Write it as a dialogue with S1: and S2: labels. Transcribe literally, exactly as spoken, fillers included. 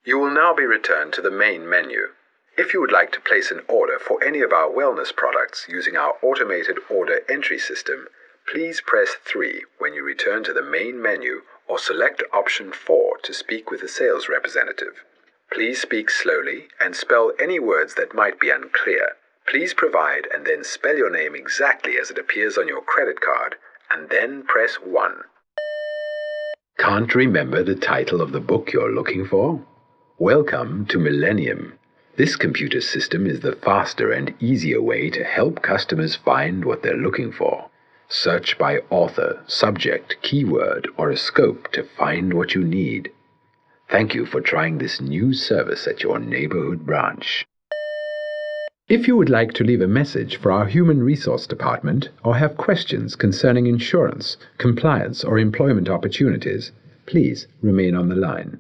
S1: You will now be returned to the main menu. If you would like to place an order for any of our wellness products using our automated order entry system, please press three when you return to the main menu or select option four to speak with a sales representative. Please speak slowly and spell any words that might be unclear. Please provide and then spell your name exactly as it appears on your credit card, and then press one. Can't remember the title of the book you're looking for? Welcome to Millennium. This computer system is the faster and easier way to help customers find what they're looking for. Search by author, subject, keyword, or a scope to find what you need. Thank you for trying this new service at your neighborhood branch. If you would like to leave a message for our Human Resource Department or have questions concerning insurance, compliance, or employment opportunities, please remain on the line.